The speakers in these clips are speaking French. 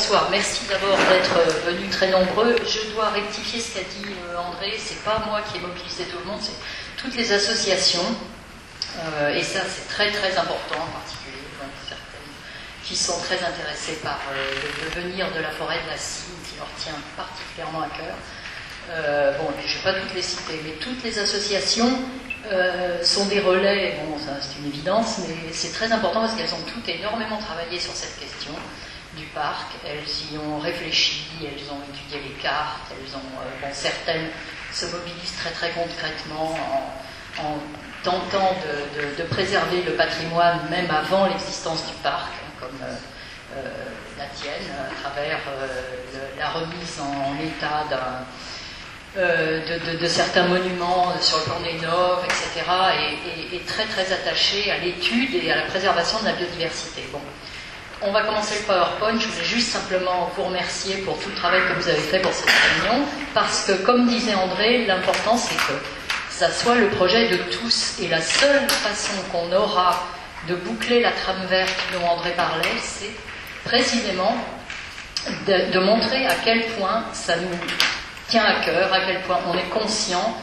bonsoir. Merci d'abord d'être venus très nombreux. Je dois rectifier ce qu'a dit André. C'est pas moi qui ai mobilisé tout le monde, c'est toutes les associations. Et ça, c'est très très important en particulier. Donc, certaines qui sont très intéressées par le devenir de la forêt de la Cime, qui leur tient particulièrement à cœur. Bon, je ne vais pas toutes les citer, mais toutes les associations sont des relais. Bon, ça c'est une évidence, mais c'est très important parce qu'elles ont toutes énormément travaillé sur cette question du parc. Elles y ont réfléchi, elles ont étudié les cartes, elles ont, bon, certaines se mobilisent très très concrètement en tentant de préserver le patrimoine même avant l'existence du parc, comme la tienne, à travers la remise en état de certains monuments sur le plan des noves, etc., et très très attaché à l'étude et à la préservation de la biodiversité. Bon. On va commencer le PowerPoint. Je voulais juste simplement vous remercier pour tout le travail que vous avez fait pour cette réunion, parce que, comme disait André, l'important c'est que ça soit le projet de tous, et la seule façon qu'on aura de boucler la trame verte dont André parlait, c'est précisément de montrer à quel point ça nous tient à cœur, à quel point on est conscient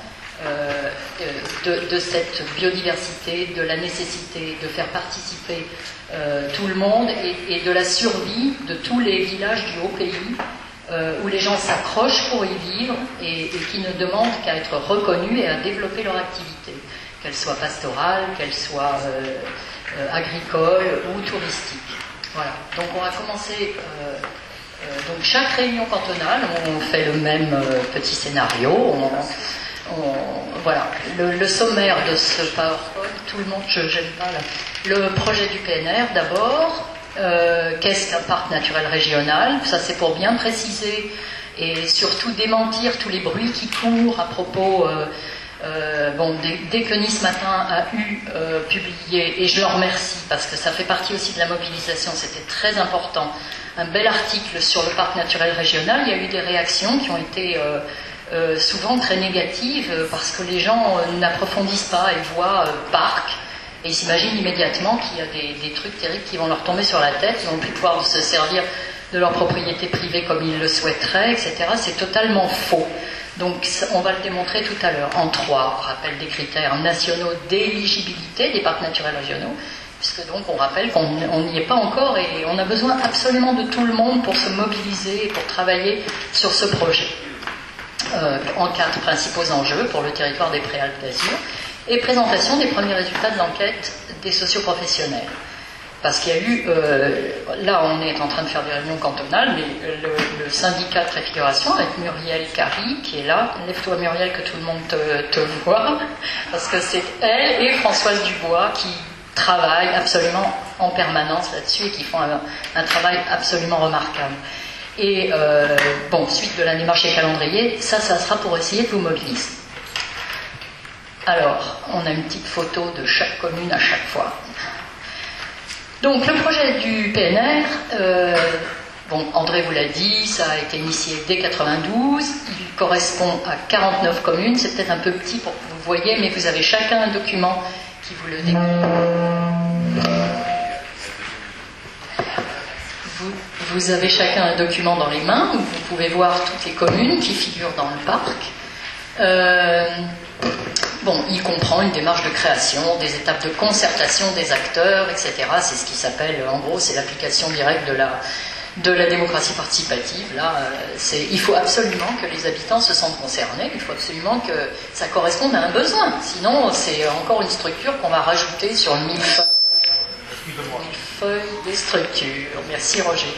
de cette biodiversité, de la nécessité de faire participer tout le monde et de la survie de tous les villages du haut pays où les gens s'accrochent pour y vivre et qui ne demandent qu'à être reconnus et à développer leur activité, qu'elle soit pastorale, qu'elle soit agricole ou touristique. Voilà. Donc on va commencer. Donc chaque réunion cantonale, on fait le même petit scénario. Voilà, le sommaire de ce PowerPoint, tout le monde, je ne gêne pas là. Le projet du PNR d'abord, qu'est-ce qu'un parc naturel régional? Ça c'est pour bien préciser et surtout démentir tous les bruits qui courent à propos. Bon, dès que Nice Matin a publié, et je leur remercie parce que ça fait partie aussi de la mobilisation, c'était très important, un bel article sur le parc naturel régional, il y a eu des réactions qui ont été souvent très négatives parce que les gens n'approfondissent pas et voient parc et ils s'imaginent immédiatement qu'il y a des trucs terribles qui vont leur tomber sur la tête, ils vont plus pouvoir se servir de leur propriété privée comme ils le souhaiteraient, etc. C'est totalement faux. Donc on va le démontrer tout à l'heure en 3, rappel des critères nationaux d'éligibilité des parcs naturels régionaux, puisque donc on rappelle qu'on n'y est pas encore et on a besoin absolument de tout le monde pour se mobiliser et pour travailler sur ce projet. En 4 principaux enjeux pour le territoire des Préalpes d'Azur et présentation des premiers résultats de l'enquête des socioprofessionnels. Parce qu'il y a eu, là on est en train de faire des réunions cantonales, mais le syndicat de préfiguration avec Muriel Carry, qui est là, lève-toi Muriel que tout le monde te voit, parce que c'est elle et Françoise Dubois qui travaillent absolument en permanence là-dessus et qui font un travail absolument remarquable. Et bon, suite de la démarche des calendriers, ça sera pour essayer de vous mobiliser. Alors, on a une petite photo de chaque commune à chaque fois. Donc le projet du PNR, bon, André vous l'a dit, ça a été initié dès 92, il correspond à 49 communes, c'est peut-être un peu petit pour que vous voyez, mais vous avez chacun un document qui vous le décrit. Vous avez chacun un document dans les mains où vous pouvez voir toutes les communes qui figurent dans le parc. Bon, il comprend une démarche de création, des étapes de concertation des acteurs, etc. C'est ce qui s'appelle, en gros, c'est l'application directe de la démocratie participative. Là, il faut absolument que les habitants se sentent concernés, il faut absolument que ça corresponde à un besoin. Sinon, c'est encore une structure qu'on va rajouter sur le millefeuille des structures. Merci Roger.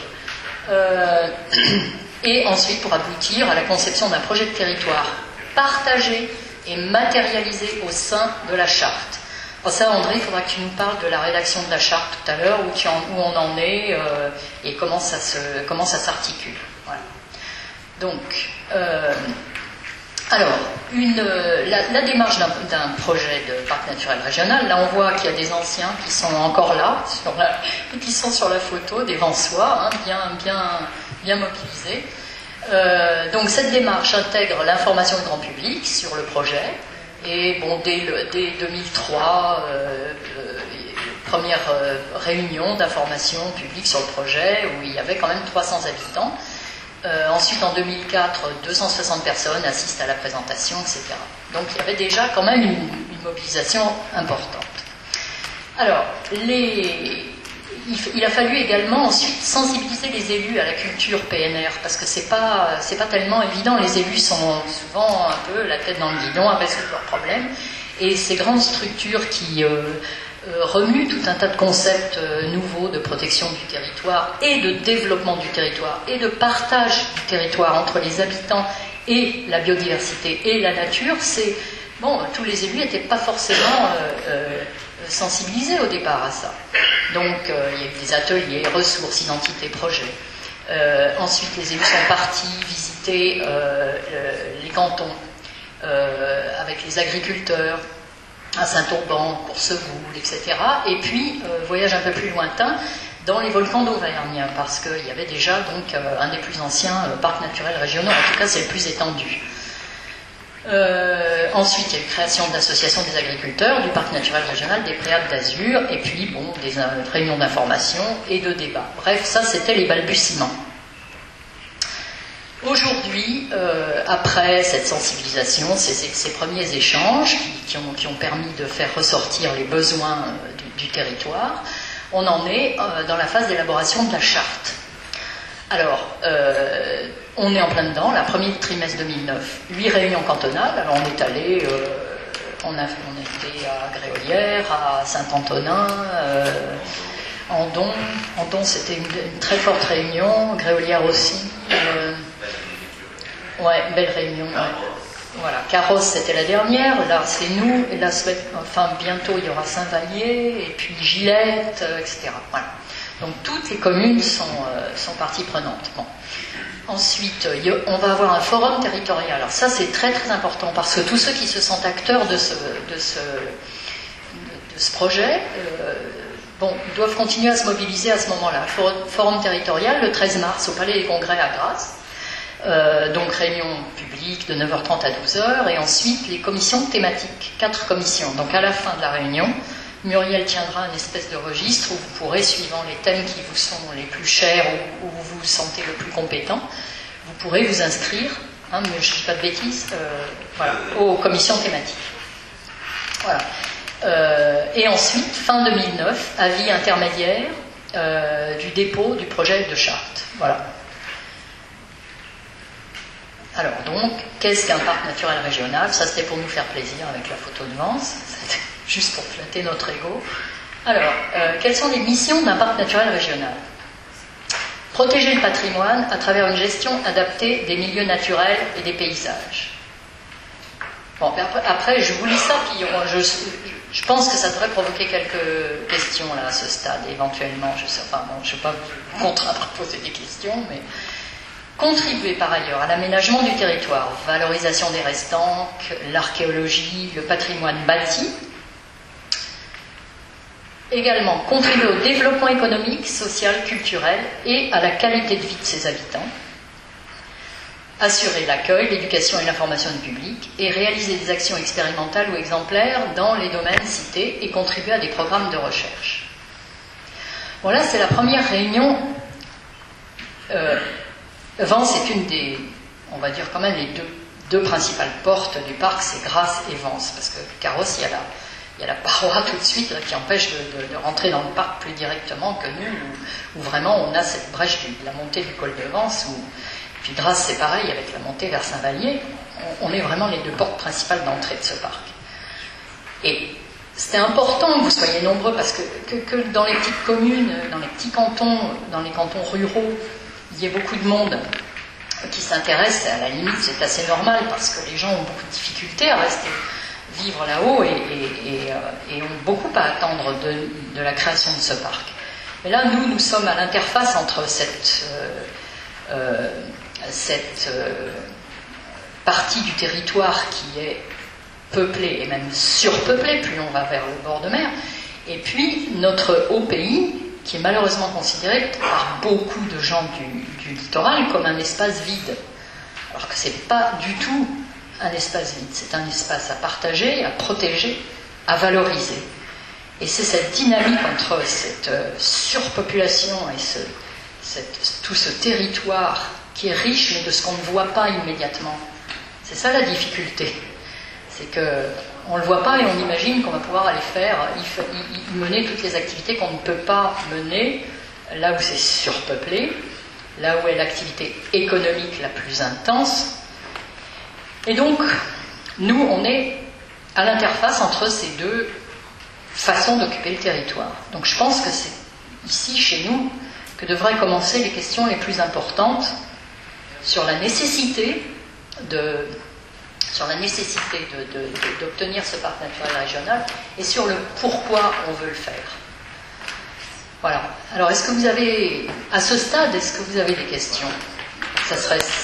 Et ensuite, pour aboutir à la conception d'un projet de territoire partagé et matérialisé au sein de la charte. Pour ça, André, il faudra que tu nous parles de la rédaction de la charte tout à l'heure, où on en est et comment ça s'articule. Voilà. Donc, alors, la démarche d'un projet de parc naturel régional, là on voit qu'il y a des anciens qui sont encore là, qui sont sur la photo, des Vansois, hein, bien mobilisés. Donc cette démarche intègre l'information du grand public sur le projet et bon, dès 2003, première réunion d'information publique sur le projet où il y avait quand même 300 habitants. Ensuite, en 2004, 260 personnes assistent à la présentation, etc. Donc il y avait déjà quand même une mobilisation importante. Alors, il a fallu également ensuite sensibiliser les élus à la culture PNR, parce que c'est pas tellement évident. Les élus sont souvent un peu la tête dans le guidon à résoudre leurs problèmes. Et ces grandes structures qui remuent tout un tas de concepts nouveaux de protection du territoire et de développement du territoire et de partage du territoire entre les habitants et la biodiversité et la nature, tous les élus n'étaient pas forcément sensibilisés au départ à ça. Donc il y a eu des ateliers, ressources, identité, projets. Ensuite, les élus sont partis visiter les cantons avec les agriculteurs à Saint-Auban, Coursevoule, etc. Et puis, voyage un peu plus lointain, dans les volcans d'Auvergne, parce qu'il y avait déjà donc un des plus anciens parcs naturels régionaux, en tout cas c'est le plus étendu. Ensuite, il y a eu création de l'association des agriculteurs, du parc naturel régional des Préalpes d'Azur, et puis des réunions d'information et de débat. Bref, ça c'était les balbutiements. Aujourd'hui, après cette sensibilisation, ces premiers échanges qui ont permis de faire ressortir les besoins du territoire, on en est dans la phase d'élaboration de la charte. Alors, on est en plein dedans, la premier trimestre 2009, 8 réunions cantonales. Alors on est allé, on était à Gréolière, à Saint-Antonin, Andon. Andon, c'était une très forte réunion, Gréolière aussi. Belle réunion. Ouais. Voilà, Carros c'était la dernière, là c'est nous, et là bientôt il y aura Saint-Vallier, et puis Gillette, etc. Voilà. Donc toutes les communes sont parties prenantes. Bon. Ensuite, on va avoir un forum territorial. Alors ça c'est très très important parce que tous ceux qui se sentent acteurs de ce projet, doivent continuer à se mobiliser à ce moment-là. Forum territorial le 13 mars au Palais des Congrès à Grasse. Donc réunion publique de 9h30 à 12h, et ensuite les commissions thématiques, 4 commissions. Donc à la fin de la réunion, Muriel tiendra une espèce de registre où vous pourrez, suivant les thèmes qui vous sont les plus chers, où vous vous sentez le plus compétent, vous pourrez vous inscrire, mais je ne dis pas de bêtises, aux commissions thématiques. Voilà. Et ensuite, fin 2009, avis intermédiaire du dépôt du projet de charte. Voilà. Alors donc, qu'est-ce qu'un parc naturel régional? Ça c'était pour nous faire plaisir avec la photo de Vence, c'était juste pour flatter notre ego. Alors, quelles sont les missions d'un parc naturel régional? Protéger le patrimoine à travers une gestion adaptée des milieux naturels et des paysages. Bon, après je vous lis ça, puis je pense que ça devrait provoquer quelques questions là à ce stade, éventuellement. Je ne vais pas vous contraindre à poser des questions, mais... Contribuer par ailleurs à l'aménagement du territoire, valorisation des restanques, l'archéologie, le patrimoine bâti. Également, contribuer au développement économique, social, culturel et à la qualité de vie de ses habitants. Assurer l'accueil, l'éducation et l'information du public et réaliser des actions expérimentales ou exemplaires dans les domaines cités et contribuer à des programmes de recherche. Voilà, c'est la première réunion. Vence est une des, on va dire quand même, les deux principales portes du parc, c'est Grasse et Vence, parce que Carros, il y a la paroi tout de suite là, qui empêche de rentrer dans le parc plus directement que nous, où vraiment on a cette brèche de la montée du col de Vence, puis Grasse c'est pareil, avec la montée vers Saint-Vallier, on est vraiment les deux portes principales d'entrée de ce parc. Et c'était important que vous soyez nombreux, parce que dans les petites communes, dans les petits cantons, dans les cantons ruraux, il y a beaucoup de monde qui s'intéresse, à la limite c'est assez normal parce que les gens ont beaucoup de difficultés à vivre là-haut et ont beaucoup à attendre de la création de ce parc. Mais là, nous sommes à l'interface entre cette partie du territoire qui est peuplée et même surpeuplée, plus on va vers le bord de mer, et puis notre haut pays, qui est malheureusement considéré par beaucoup de gens du littoral comme un espace vide. Alors que ce n'est pas du tout un espace vide, c'est un espace à partager, à protéger, à valoriser. Et c'est cette dynamique entre cette surpopulation et tout ce territoire qui est riche, mais de ce qu'on ne voit pas immédiatement. C'est ça la difficulté. C'est qu'on ne le voit pas et on imagine qu'on va pouvoir aller y mener toutes les activités qu'on ne peut pas mener là où c'est surpeuplé, là où est l'activité économique la plus intense. Et donc, nous, on est à l'interface entre ces deux façons d'occuper le territoire. Donc je pense que c'est ici, chez nous, que devraient commencer les questions les plus importantes sur la nécessité d'obtenir ce parc naturel régional et sur le pourquoi on veut le faire. Voilà. Alors, à ce stade, est-ce que vous avez des questions ? Ça serait